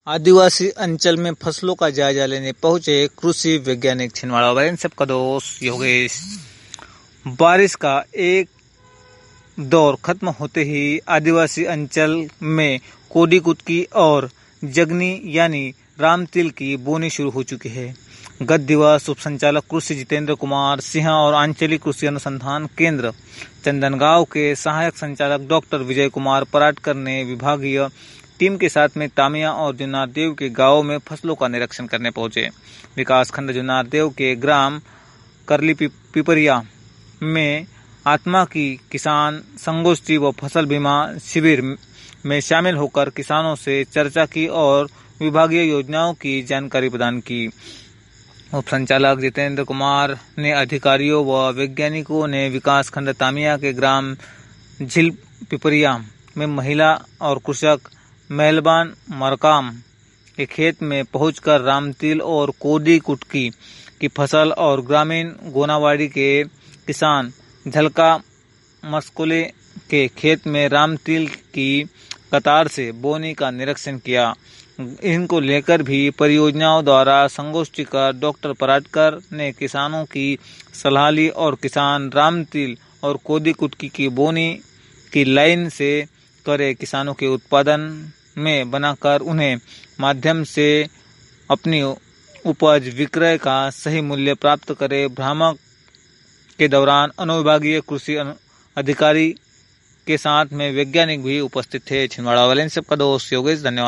आदिवासी अंचल में फसलों का जायजा लेने पहुंचे कृषि वैज्ञानिक। छिंदवाड़ा वाले सबका दोस्त योगेश। बारिश का एक दौर खत्म होते ही आदिवासी अंचल में कोडी कुटकी और जगनी यानी रामतिल की बोनी शुरू हो चुकी है। गत दिवस उप संचालक कृषि जितेंद्र कुमार सिंह और आंचलिक कृषि अनुसंधान केंद्र चंदनगांव के सहायक संचालक डॉक्टर विजय कुमार पराटकर ने विभागीय टीम के साथ में तामिया और जुन्नारदेव के गांवों में फसलों का निरीक्षण करने पहुंचे। विकासखंड जुन्नारदेव के ग्राम करली पिपरिया में आत्मा की किसान संगोष्ठी व फसल बीमा शिविर में शामिल होकर किसानों से चर्चा की और विभागीय योजनाओं की जानकारी प्रदान की। उप संचालक जितेंद्र कुमार ने अधिकारियों व वैज्ञानिकों ने विकासखंड तामिया के ग्राम झील पिपरिया में महिला और कृषक मेहलबान मरकाम के खेत में पहुंचकर रामतिल और कोडी कुटकी की फसल और ग्रामीण गोनावाड़ी के किसान झलका मस्कोले के खेत में रामतिल की कतार से बोनी का निरीक्षण किया। इनको लेकर भी परियोजनाओं द्वारा संगोष्ठी कर डॉक्टर पराटकर ने किसानों की सलाह ली और किसान रामतिल और कोडी कुटकी की बोनी की लाइन से करे किसानों के उत्पादन में बनाकर उन्हें माध्यम से अपनी उपज विक्रय का सही मूल्य प्राप्त करे। भ्रामक के दौरान अनुविभागीय कृषि अधिकारी के साथ में वैज्ञानिक भी उपस्थित थे। छिंदवाड़ा वाले सबका दोस्त योगेश। धन्यवाद।